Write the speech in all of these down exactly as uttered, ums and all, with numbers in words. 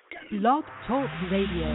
Blog Talk Radio.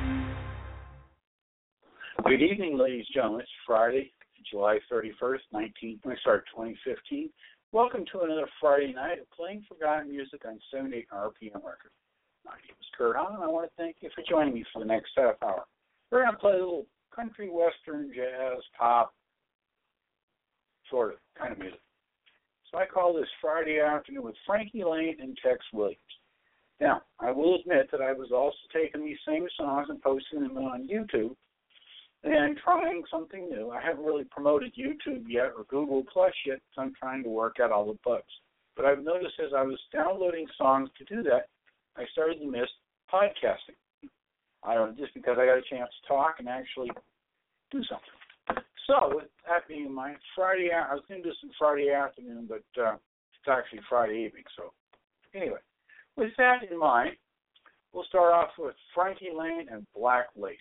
Good evening, ladies and gentlemen. It's Friday, July thirty-first, nineteen, sorry, twenty fifteen. Welcome to another Friday night of playing forgotten music on seventy-eight R P M record. My name is Kurt Hahn, and I want to thank you for joining me for the next half hour. We're going to play a little country, western, jazz, pop, sort of kind of music. So I call this Friday Afternoon with Frankie Laine and Tex Williams. Now, I will admit that I was also taking these same songs and posting them on YouTube and trying something new. I haven't really promoted YouTube yet or Google Plus yet, so I'm trying to work out all the bugs. But I've noticed as I was downloading songs to do that, I started to miss podcasting. I don't know, just because I got a chance to talk and actually do something. So, with that being in mind, Friday, I was going to do some Friday afternoon, but uh, it's actually Friday evening. So, anyway. With that in mind, we'll start off with Frankie Laine and Black Lace.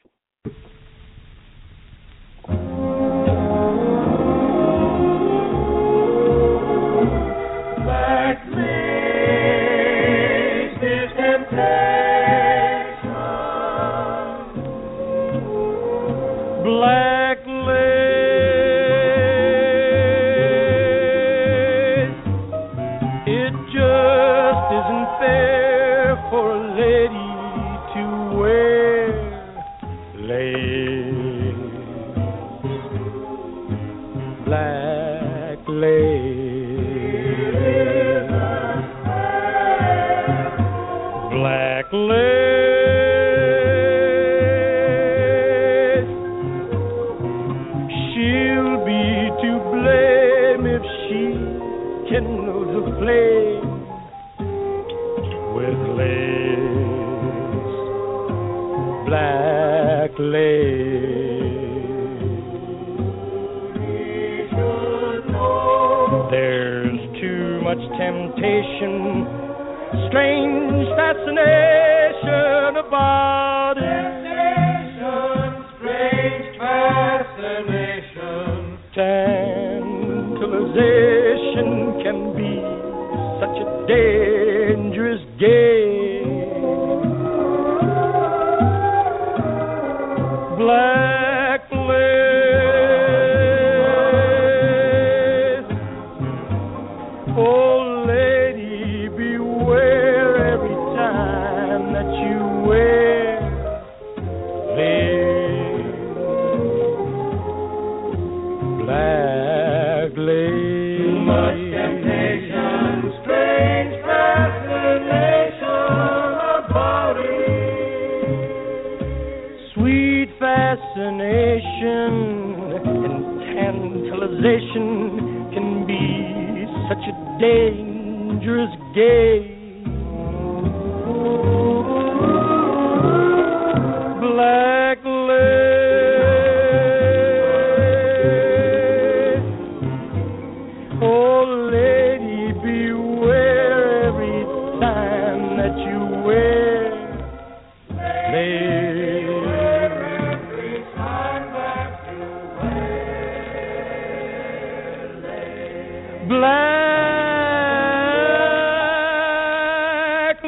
Black lace is temptation. Black lace, it just isn't fair for a lady to wear lace. Black lace, black lace, she'll be to blame if she can know the flame with lace, black lace. There's too much temptation, strange fascination about it. Strange fascination, tantalization can be such a dangerous game. Black lace, oh lady, beware every time that you wear lace. Black lace. Too much temptation, strange fascination about it. Sweet fascination and tantalization can be such a dangerous game. Black lace, oh lady, beware every time that you wear lace. Every time that you wear lace. Black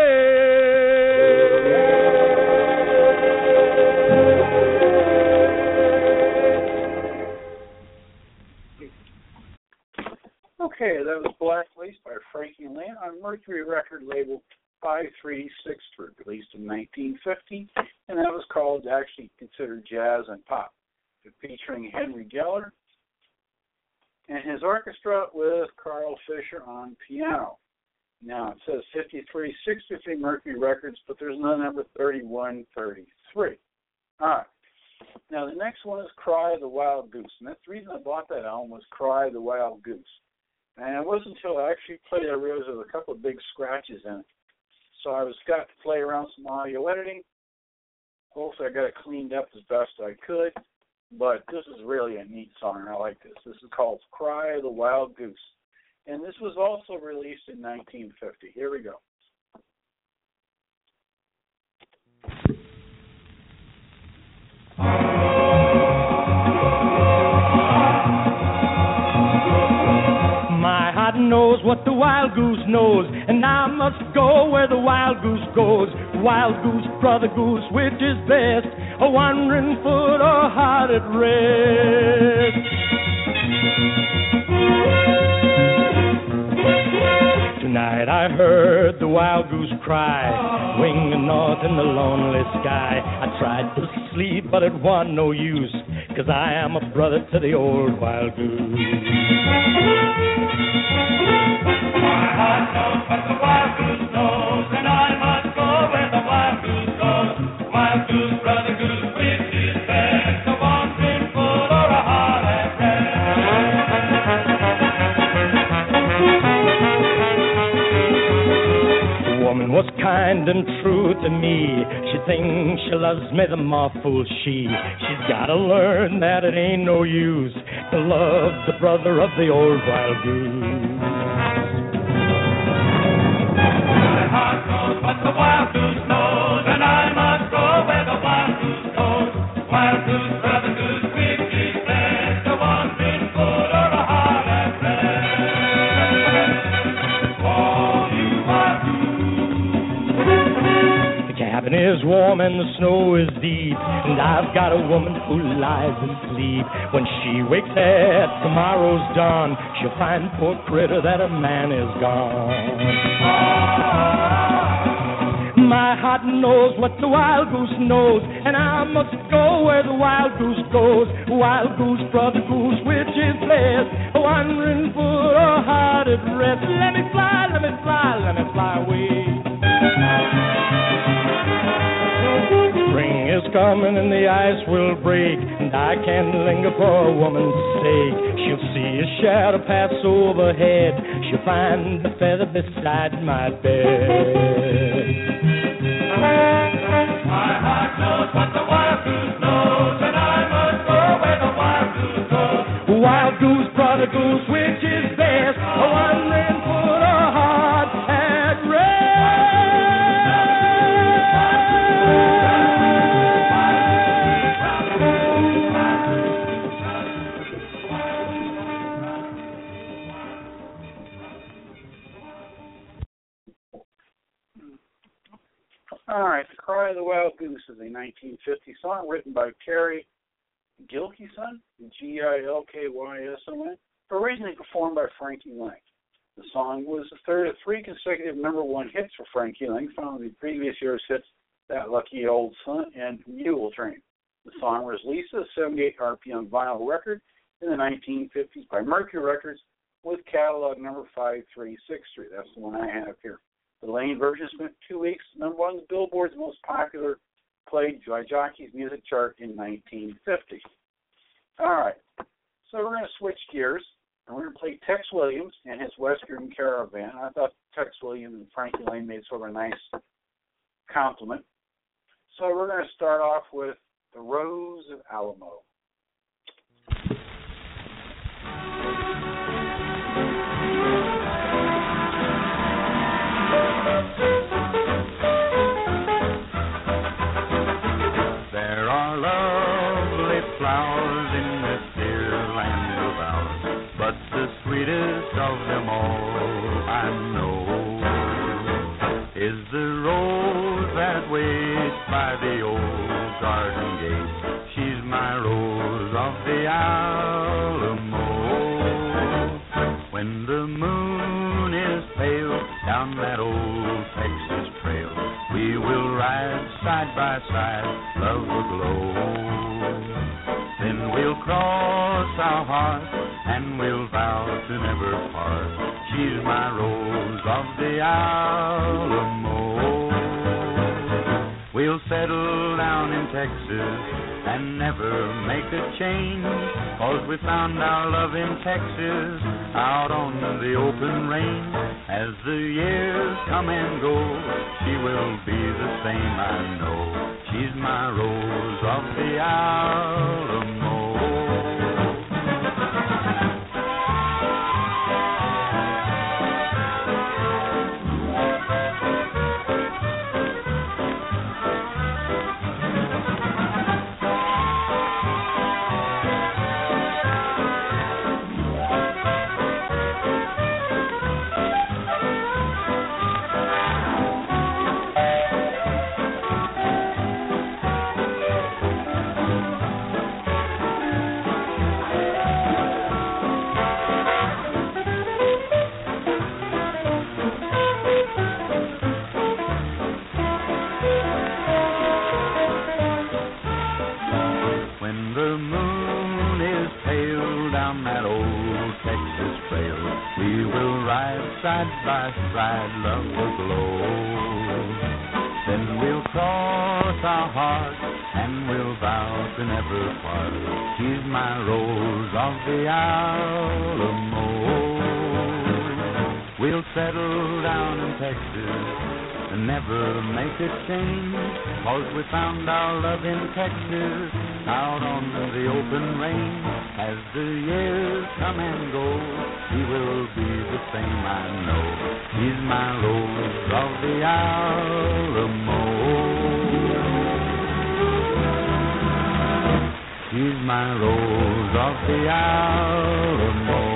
Okay, that was Black Lace by Frankie Laine on Mercury record label five three six three, released in nineteen fifty, and that was called, actually considered jazz and pop, featuring Henry Geller and his orchestra with Carl Fisher on piano. Now, it says fifty-three sixty-three Mercury Records, but there's no number thirty-one thirty-three. All right. Now, the next one is Cry of the Wild Goose, and that's the reason I bought that album was Cry of the Wild Goose. And it wasn't until I actually played it I realized there was a couple of big scratches in it. So I was got to play around some audio editing. Hopefully I got it cleaned up as best I could. But this is really a neat song, and I like this. This is called Cry of the Wild Goose. And this was also released in nineteen fifty. Here we go. My hot-nosed what the wild goose knows, and I must go where the wild goose goes. Wild goose, brother goose, which is best, a wandering foot or heart at rest? Tonight I heard the wild goose cry, winging north in the lonely sky. I tried to sleep, but it wasn't no use, 'cause I am a brother to the old wild goose. My heart knows what the wild goose knows, and I must go where the wild goose goes. Wild goose, brother goose, which is best, a wandering foot or a heart at rest? The woman was kind and true to me. She thinks she loves me, the more fool she. She's gotta learn that it ain't no use to love the brother of the old wild goose. What the wild goose knows, and I must go where the wild goose goes. Wild goose, brother goose, which is best, a wandering foot or a heart at rest? Oh, you wild goose. The cabin is warm and the snow is deep, and I've got a woman who lies asleep. When she wakes at tomorrow's dawn, she'll find, poor critter, that a man is gone. Oh, my heart knows what the wild goose knows, and I must go where the wild goose goes. Wild goose, brother goose, which is best, a wandering foot or heart at rest? Let me fly, let me fly, let me fly away. Spring is coming and the ice will break, and I can't linger for a woman's sake. She'll see a shadow pass overhead, she'll find a feather beside my bed. My heart knows what the wild goose knows, and I must go where the wild goose goes. Wild goose, brother goose, which is best, a wandering foot or heart at rest? All right, The Cry of the Wild Goose is a nineteen fifty song written by Terry Gilkyson, G I L K Y S O N, originally performed by Frankie Laing. The song was the third of three consecutive number one hits for Frankie Laing, following the previous year's hits, That Lucky Old Son and Mule Train. The song was released as a seventy-eight R P M vinyl record in the nineteen fifties by Mercury Records with catalog number five three six three. That's the one I have here. The Lane version spent two weeks number one on the Billboard's most popular played by jockeys music chart in nineteen fifty. All right, so we're going to switch gears, and we're going to play Tex Williams and his Western Caravan. I thought Tex Williams and Frankie Laine made sort of a nice compliment. So we're going to start off with The Rose of Alamo. There are lovely flowers in this dear land of ours, but the sweetest of them all I know is the rose that waits by the old garden gate. She's my rose of the Alamo. When the moon is pale down that old Texas trail, we will ride side by side, love will glow. Then we'll cross our hearts and we'll vow to never part. She's my rose of the Alamo. We'll settle down in Texas and never make a change, 'cause we found our love in Texas out on the open range. As the years come and go, she will be the same, I know. She's my rose of the Alamo. We will ride side by side, love will glow. Then we'll cross our hearts and we'll vow to never part. She's my Rose of the Alamo. We'll settle down in Texas and never make a change, 'cause we found our love in Texas, out on the open range. As the years come and go, she will be the same, I know. She's my Rose of the Alamo. She's my Rose of the Alamo.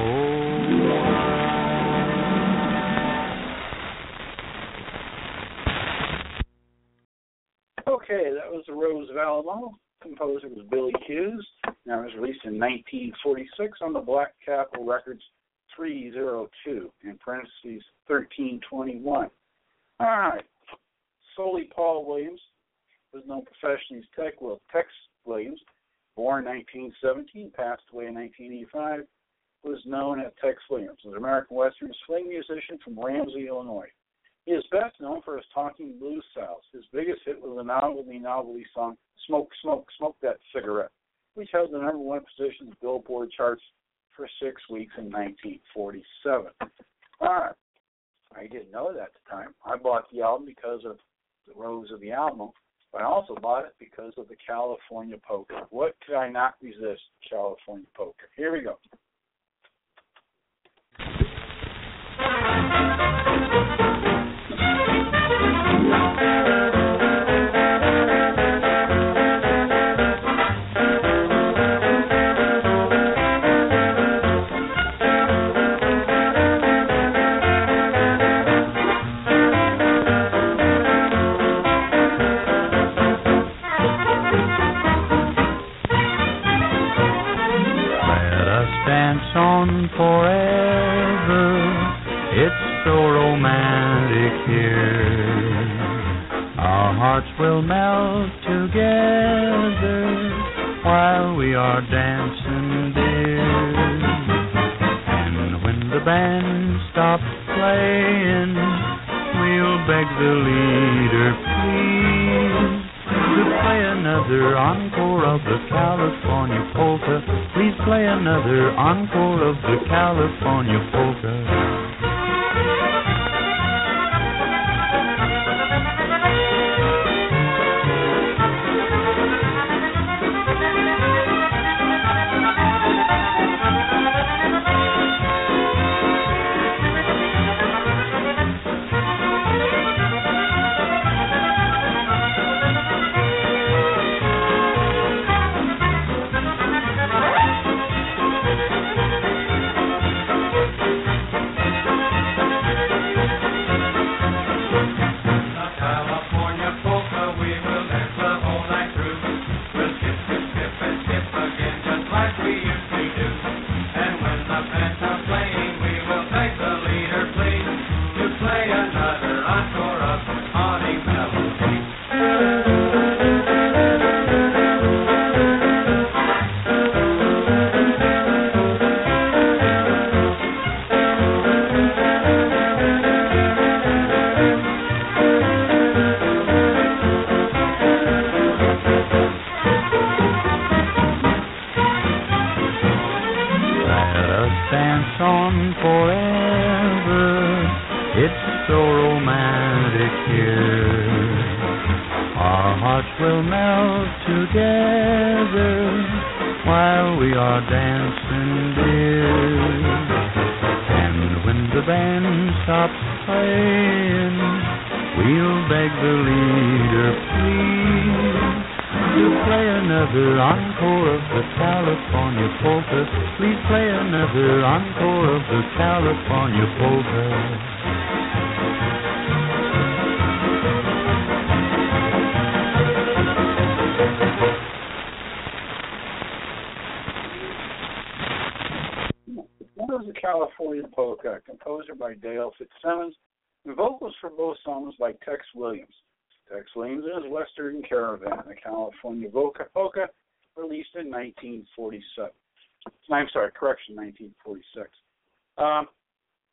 Okay, that was the Rose of Alamo. Composer was Billy Hughes. Now it was released in nineteen forty-six on the Black Capitol Records three oh two, in parentheses thirteen twenty-one. All right. Solely Paul Williams was known professionally as Tex, well, Tex Williams, born nineteen seventeen, passed away in nineteen eighty-five, was known as Tex Williams. He was an American Western swing musician from Ramsey, Illinois. He is best known for his talking blues styles. His biggest hit was the novelty novelty song "Smoke, Smoke, Smoke That Cigarette," which held the number one position in the Billboard charts for six weeks in nineteen forty-seven. All right. I didn't know that at the time. I bought the album because of the Rose of the Alamo, but I also bought it because of the California Polka. What could I not resist? California Polka. Here we go. On forever, it's so romantic here. Our hearts will melt together while we are dancing, dear. And when the band stops playing, we'll beg the leader, please, to play another encore of the California Polka. Please play another encore of the California Polka. California Polka, composer by Dale Fitzsimmons, and vocals for both songs by Tex Williams. Tex Williams and his Western Caravan, the California Polka, Polka, released in nineteen forty-seven. I'm sorry, correction, nineteen forty-six. Um,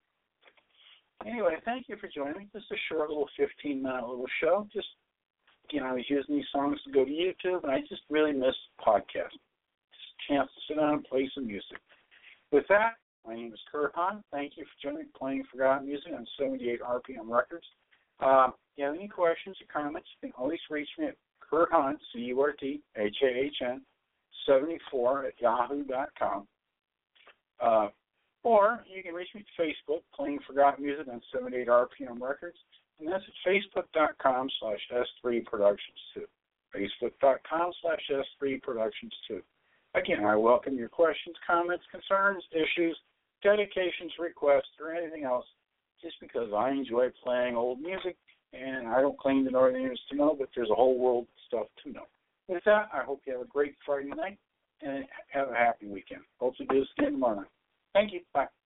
Anyway, thank you for joining me. This is a short little fifteen-minute little show. Just, you know, I was using these songs to go to YouTube, and I just really miss podcast. Just a chance to sit down and play some music. With that, my name is Kurt Hahn. Thank you for joining me, playing Forgotten Music on seventy-eight R P M Records. Uh, if you have any questions or comments, you can always reach me at Kurt Hahn, C U R T H A H N, seventy-four at yahoo dot com. Uh, or you can reach me at Facebook, playing Forgotten Music on seventy-eight R P M Records, and that's at facebook.com slash S3 Productions two. Facebook.com slash S3 Productions two. Again, I welcome your questions, comments, concerns, issues, dedications, requests, or anything else, just because I enjoy playing old music, and I don't claim to know everything there is to know, but there's a whole world of stuff to know. With that, I hope you have a great Friday night, and have a happy weekend. Hope to do this again tomorrow night. Thank you. Bye.